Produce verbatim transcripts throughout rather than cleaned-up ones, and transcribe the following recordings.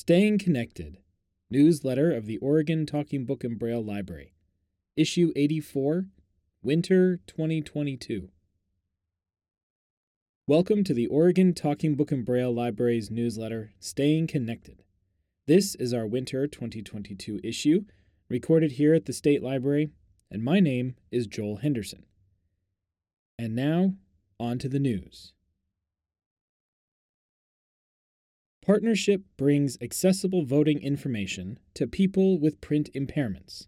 Staying Connected, Newsletter of the Oregon Talking Book and Braille Library, Issue eighty-four, Winter twenty twenty-two. Welcome to the Oregon Talking Book and Braille Library's newsletter, Staying Connected. This is our Winter twenty twenty-two issue, recorded here at the State Library, and my name is Joel Henderson. And now, on to the news. Partnership brings accessible voting information to people with print impairments.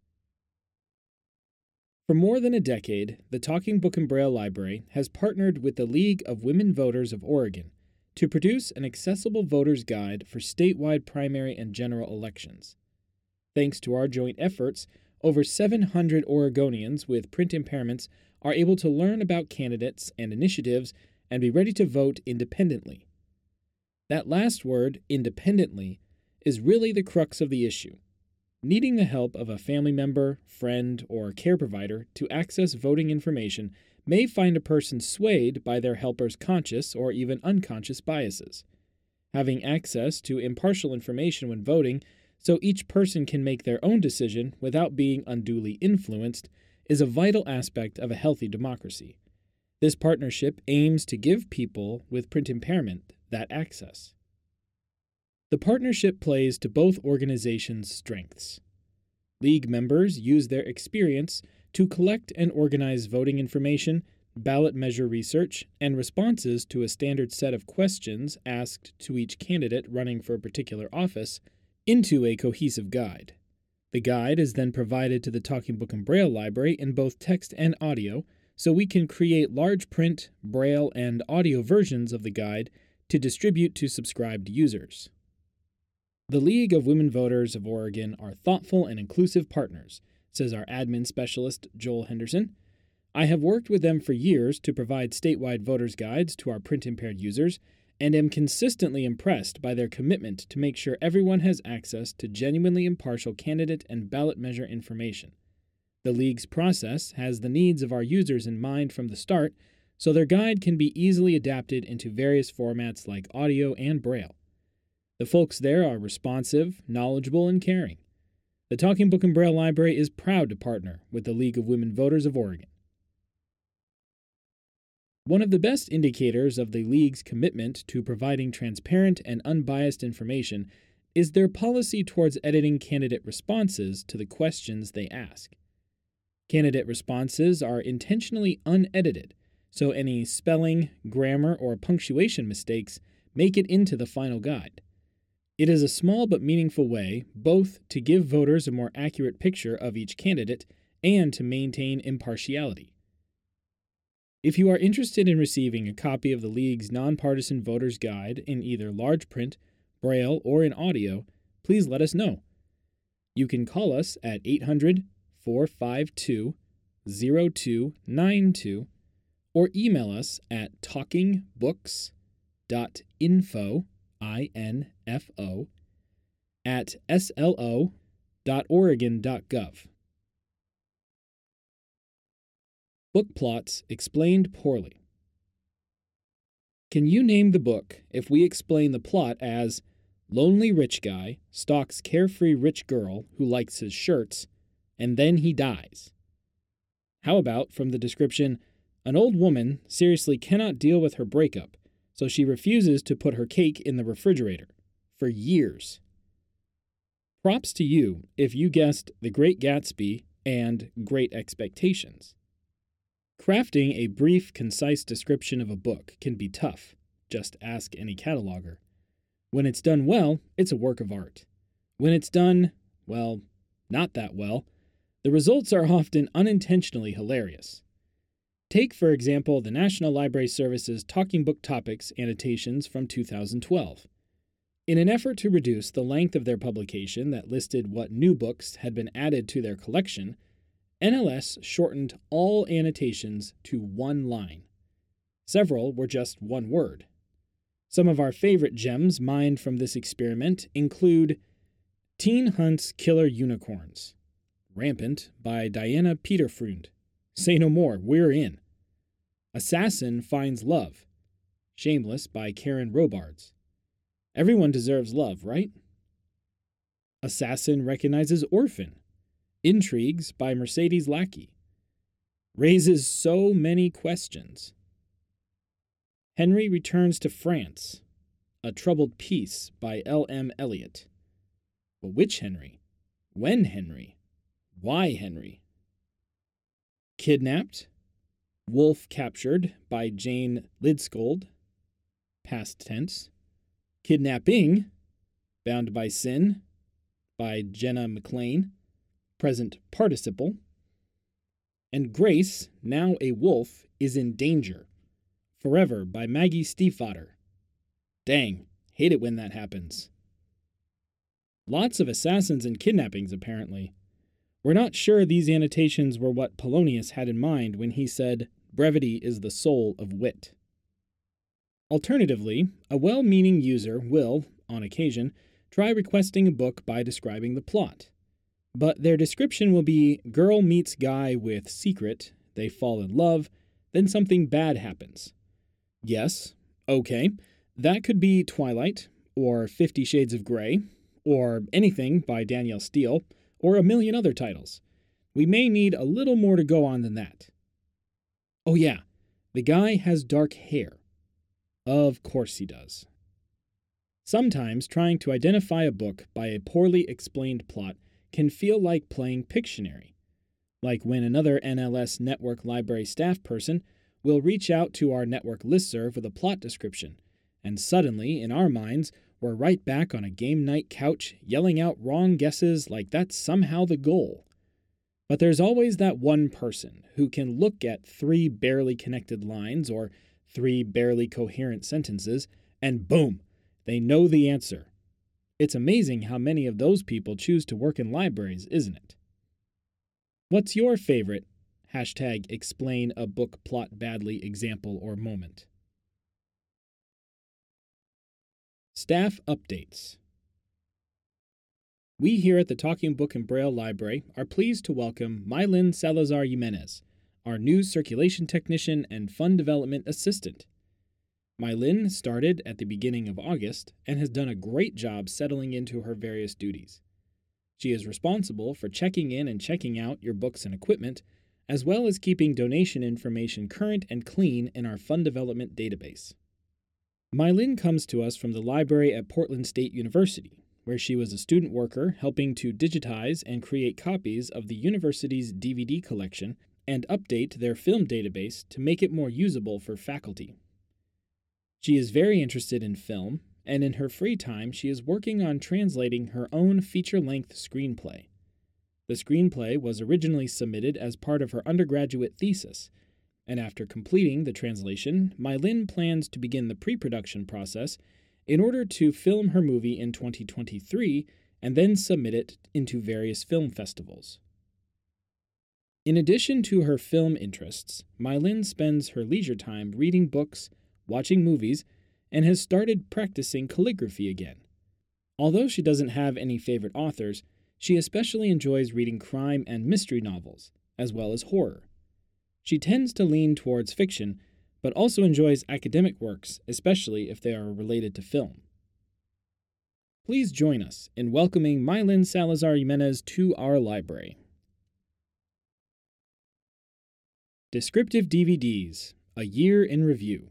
For more than a decade, the Talking Book and Braille Library has partnered with the League of Women Voters of Oregon to produce an accessible voter's guide for statewide primary and general elections. Thanks to our joint efforts, over seven hundred Oregonians with print impairments are able to learn about candidates and initiatives and be ready to vote independently. That last word, independently, is really the crux of the issue. Needing the help of a family member, friend, or care provider to access voting information may find a person swayed by their helper's conscious or even unconscious biases. Having access to impartial information when voting, so each person can make their own decision without being unduly influenced, is a vital aspect of a healthy democracy. This partnership aims to give people with print impairment that access. The partnership plays to both organizations' strengths. League members use their experience to collect and organize voting information, ballot measure research, and responses to a standard set of questions asked to each candidate running for a particular office into a cohesive guide. The guide is then provided to the Talking Book and Braille Library in both text and audio, so we can create large print, Braille, and audio versions of the guide to distribute to subscribed users. The League of Women Voters of Oregon are thoughtful and inclusive partners, says our admin specialist, Joel Henderson. I have worked with them for years to provide statewide voters' guides to our print-impaired users, and am consistently impressed by their commitment to make sure everyone has access to genuinely impartial candidate and ballot measure information. The League's process has the needs of our users in mind from the start, so their guide can be easily adapted into various formats like audio and Braille. The folks there are responsive, knowledgeable, and caring. The Talking Book and Braille Library is proud to partner with the League of Women Voters of Oregon. One of the best indicators of the League's commitment to providing transparent and unbiased information is their policy towards editing candidate responses to the questions they ask. Candidate responses are intentionally unedited, so any spelling, grammar, or punctuation mistakes make it into the final guide. It is a small but meaningful way both to give voters a more accurate picture of each candidate and to maintain impartiality. If you are interested in receiving a copy of the League's Nonpartisan Voters Guide in either large print, Braille, or in audio, please let us know. You can call us at eight hundred, four five two, zero two nine two or email us at talkingbooks.info, I N F O, at S L O dot oregon dot gov. Book plots explained poorly. Can you name the book if we explain the plot as lonely rich guy stalks carefree rich girl who likes his shirts, and then he dies? How about from the description, an old woman seriously cannot deal with her breakup, so she refuses to put her cake in the refrigerator for years? Props to you if you guessed The Great Gatsby and Great Expectations. Crafting a brief, concise description of a book can be tough. Just ask any cataloger. When it's done well, it's a work of art. When it's done, well, not that well, the results are often unintentionally hilarious. Take, for example, the National Library Service's Talking Book Topics annotations from two thousand twelve. In an effort to reduce the length of their publication that listed what new books had been added to their collection, N L S shortened all annotations to one line. Several were just one word. Some of our favorite gems mined from this experiment include Teen Hunts Killer Unicorns, Rampant by Diana Peterfreund, Say No More, We're In, Assassin Finds Love, Shameless by Karen Robards. Everyone deserves love, right? Assassin recognizes orphan. Intrigues by Mercedes Lackey. Raises so many questions. Henry returns to France. A Troubled Peace by L M Eliot. But which Henry? When Henry? Why Henry? Kidnapped. Wolf Captured by Jane Lidskold. Past tense. Kidnapping. Bound by Sin by Jenna McLean. Present participle. And Grace, now a wolf, is in danger. Forever by Maggie Stiefvater. Dang, hate it when that happens. Lots of assassins and kidnappings, apparently. We're not sure these annotations were what Polonius had in mind when he said, brevity is the soul of wit. Alternatively, a well-meaning user will, on occasion, try requesting a book by describing the plot. But their description will be girl meets guy with secret, they fall in love, then something bad happens. Yes, okay, that could be Twilight, or Fifty Shades of Grey, or anything by Danielle Steele, or a million other titles. We may need a little more to go on than that. Oh yeah, the guy has dark hair. Of course he does. Sometimes trying to identify a book by a poorly explained plot can feel like playing Pictionary, like when another N L S network library staff person will reach out to our network listserv with a plot description, and suddenly, in our minds, we're right back on a game night couch yelling out wrong guesses like that's somehow the goal. But there's always that one person who can look at three barely connected lines or three barely coherent sentences, and boom, they know the answer. It's amazing how many of those people choose to work in libraries, isn't it? What's your favorite hashtag explain a book plot badly example or moment? Staff updates. We here at the Talking Book and Braille Library are pleased to welcome Mylin Salazar Jimenez, our new circulation technician and fund development assistant. Mylin started at the beginning of August and has done a great job settling into her various duties. She is responsible for checking in and checking out your books and equipment, as well as keeping donation information current and clean in our fund development database. Mylin comes to us from the library at Portland State University, where she was a student worker helping to digitize and create copies of the university's D V D collection and update their film database to make it more usable for faculty. She is very interested in film, and in her free time she is working on translating her own feature-length screenplay. The screenplay was originally submitted as part of her undergraduate thesis, and after completing the translation, Mylin plans to begin the pre-production process in order to film her movie in twenty twenty-three and then submit it into various film festivals. In addition to her film interests, Mylin spends her leisure time reading books, watching movies, and has started practicing calligraphy again. Although she doesn't have any favorite authors, she especially enjoys reading crime and mystery novels, as well as horror. She tends to lean towards fiction, but also enjoys academic works, especially if they are related to film. Please join us in welcoming Mylin Salazar Jimenez to our library. Descriptive D V Ds, A Year in Review.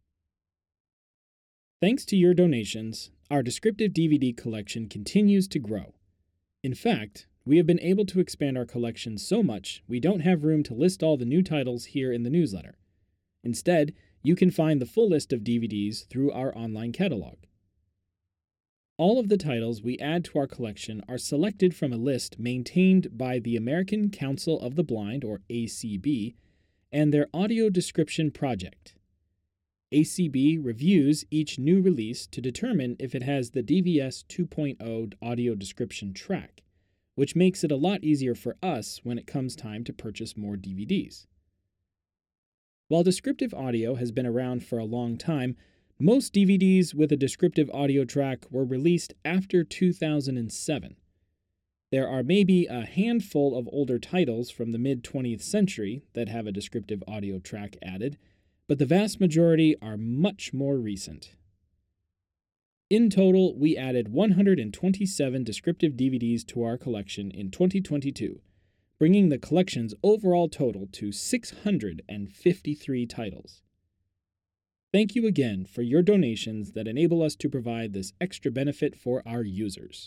Thanks to your donations, our descriptive D V D collection continues to grow. In fact, we have been able to expand our collection so much we don't have room to list all the new titles here in the newsletter. Instead, you can find the full list of D V Ds through our online catalog. All of the titles we add to our collection are selected from a list maintained by the American Council of the Blind, or A C B, and their Audio Description Project. A C B reviews each new release to determine if it has the D V S two point oh audio description track, which makes it a lot easier for us when it comes time to purchase more D V Ds. While descriptive audio has been around for a long time, most D V Ds with a descriptive audio track were released after two thousand seven. There are maybe a handful of older titles from the mid-twentieth century that have a descriptive audio track added, but the vast majority are much more recent. In total, we added one hundred twenty-seven descriptive D V Ds to our collection in twenty twenty-two, bringing the collection's overall total to six hundred fifty-three titles. Thank you again for your donations that enable us to provide this extra benefit for our users.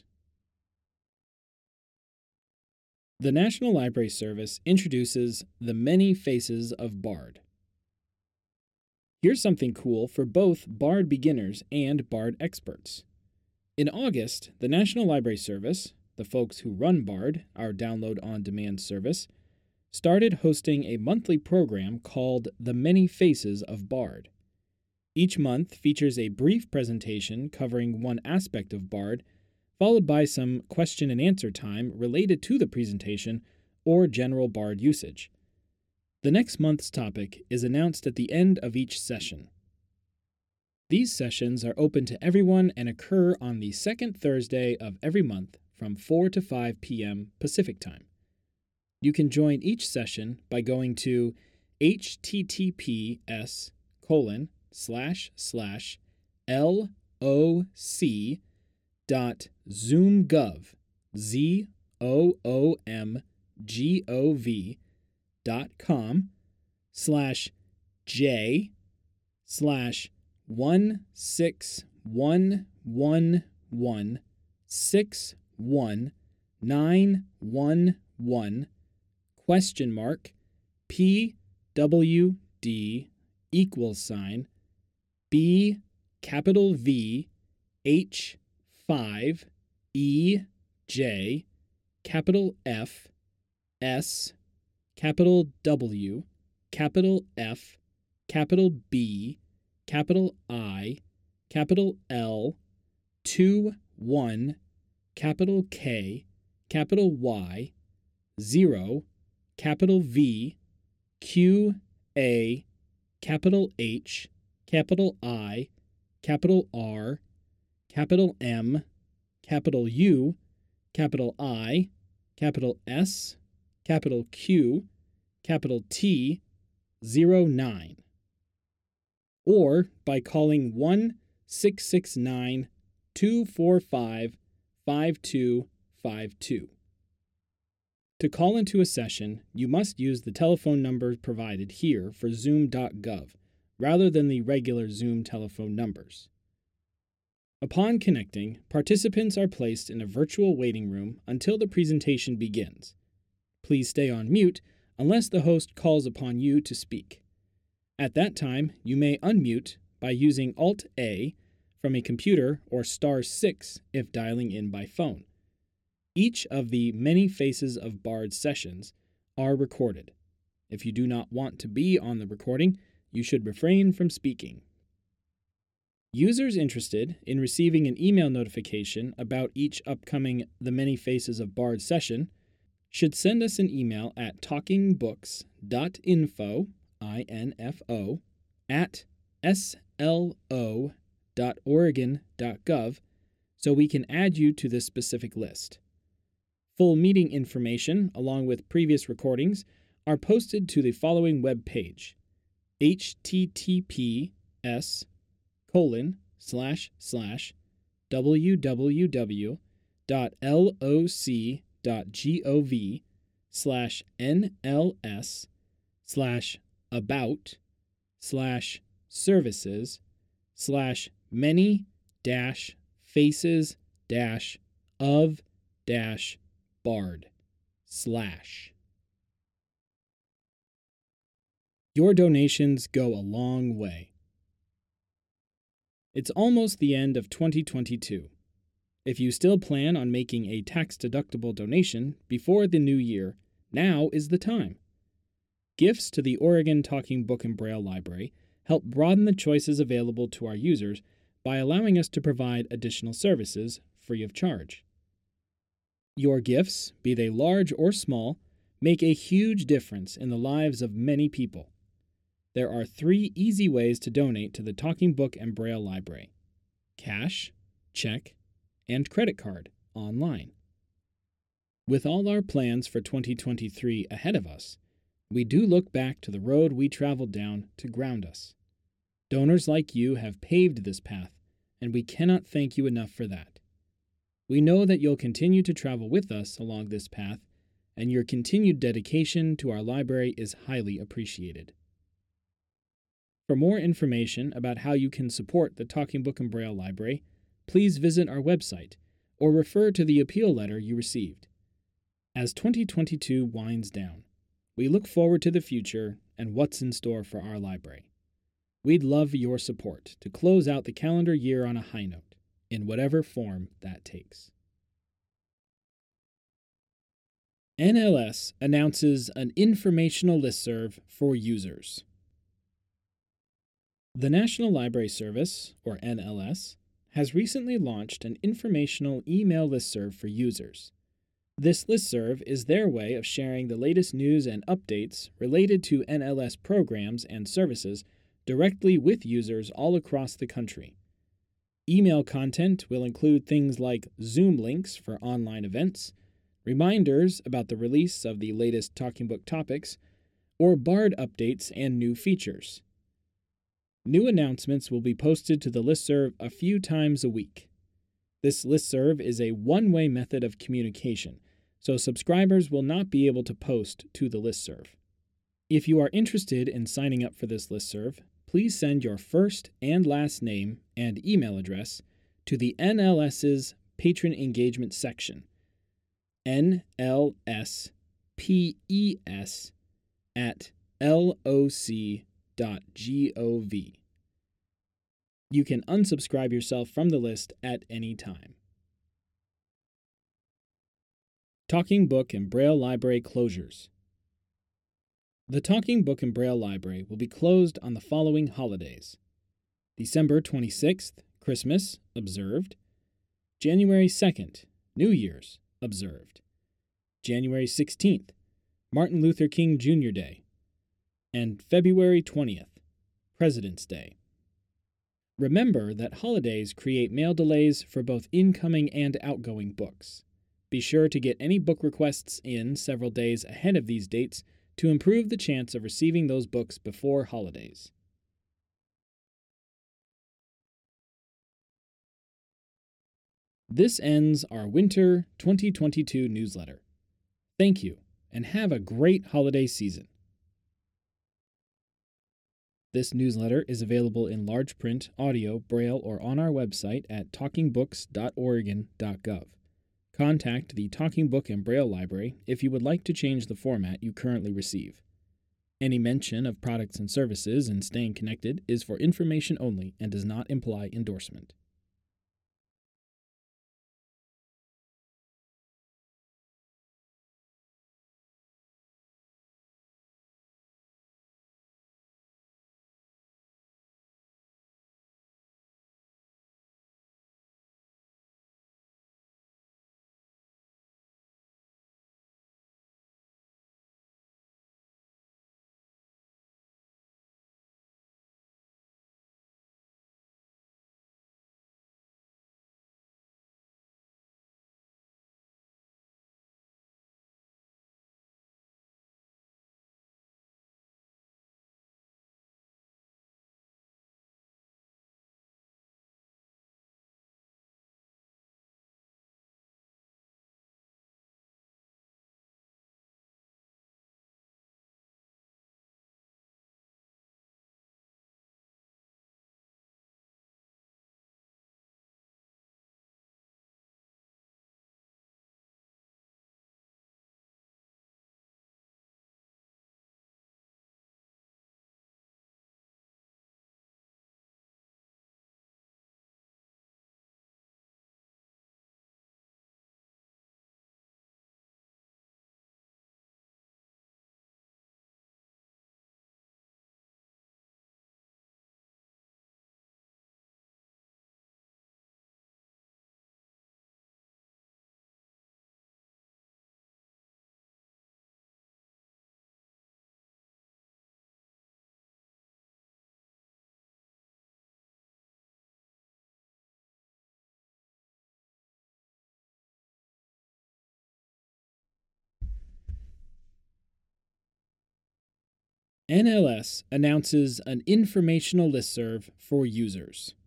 The National Library Service introduces The Many Faces of Bard. Here's something cool for both Bard beginners and Bard experts. In August, the National Library Service, the folks who run Bard, our download-on-demand service, started hosting a monthly program called The Many Faces of Bard. Each month features a brief presentation covering one aspect of Bard, followed by some question and answer time related to the presentation or general Bard usage. The next month's topic is announced at the end of each session. These sessions are open to everyone and occur on the second Thursday of every month from four to five p m Pacific Time. You can join each session by going to https colon slash slash loc dot zoomgov z o o m g o v dot com slash j slash one six one one one six one nine one one question mark p w d equals sign b capital V H five E J capital F S capital W capital F capital B capital I capital L two one capital K capital Y zero capital V Q A capital H capital I capital R capital M capital U capital I capital S capital Q capital T zero nine, or by calling one six six nine two four five five two five two. To call into a session, you must use the telephone numbers provided here for zoom dot gov rather than the regular Zoom telephone numbers. Upon connecting, participants are placed in a virtual waiting room until the presentation begins. Please stay on mute unless the host calls upon you to speak. At that time, you may unmute by using Alt A from a computer or star six if dialing in by phone. Each of the Many Faces of Bard sessions are recorded. If you do not want to be on the recording, you should refrain from speaking. Users interested in receiving an email notification about each upcoming The Many Faces of Bard session should send us an email at talkingbooks dot info, I N F O, at S L O dot oregon dot gov so we can add you to this specific list. Full meeting information, along with previous recordings, are posted to the following web page, https colon slash slash www dot loc dot gov slash nls slash about slash services slash many dash faces dash of dash bard slash. Your donations go a long way. It's almost the end of twenty twenty-two. If you still plan on making a tax-deductible donation before the new year, now is the time. Gifts to the Oregon Talking Book and Braille Library help broaden the choices available to our users by allowing us to provide additional services free of charge. Your gifts, be they large or small, make a huge difference in the lives of many people. There are three easy ways to donate to the Talking Book and Braille Library: cash, check, and credit card online. With all our plans for twenty twenty-three ahead of us, we do look back to the road we traveled down to ground us. Donors like you have paved this path, and we cannot thank you enough for that. We know that you'll continue to travel with us along this path, and your continued dedication to our library is highly appreciated. For more information about how you can support the Talking Book and Braille Library, please visit our website or refer to the appeal letter you received. As twenty twenty-two winds down, we look forward to the future and what's in store for our library. We'd love your support to close out the calendar year on a high note, in whatever form that takes. N L S announces an informational listserv for users. The National Library Service, or N L S, has recently launched an informational email listserv for users. This listserv is their way of sharing the latest news and updates related to N L S programs and services directly with users all across the country. Email content will include things like Zoom links for online events, reminders about the release of the latest Talking Book topics, or BARD updates and new features. New announcements will be posted to the listserv a few times a week. This listserv is a one-way method of communication, so subscribers will not be able to post to the listserv. If you are interested in signing up for this listserv, please send your first and last name and email address to the NLS's Patron Engagement section, N L S P E S at L O C dot gov. You can unsubscribe yourself from the list at any time. Talking Book and Braille Library closures. The Talking Book and Braille Library will be closed on the following holidays: December twenty-sixth, Christmas, observed; January second, New Year's, observed; January sixteenth, Martin Luther King Junior Day; and February twentieth, President's Day. Remember that holidays create mail delays for both incoming and outgoing books. Be sure to get any book requests in several days ahead of these dates to improve the chance of receiving those books before holidays. This ends our Winter twenty twenty-two newsletter. Thank you, and have a great holiday season. This newsletter is available in large print, audio, braille, or on our website at talking books dot oregon dot gov. Contact the Talking Book and Braille Library if you would like to change the format you currently receive. Any mention of products and services in Staying Connected is for information only and does not imply endorsement. N L S announces an informational listserv for users.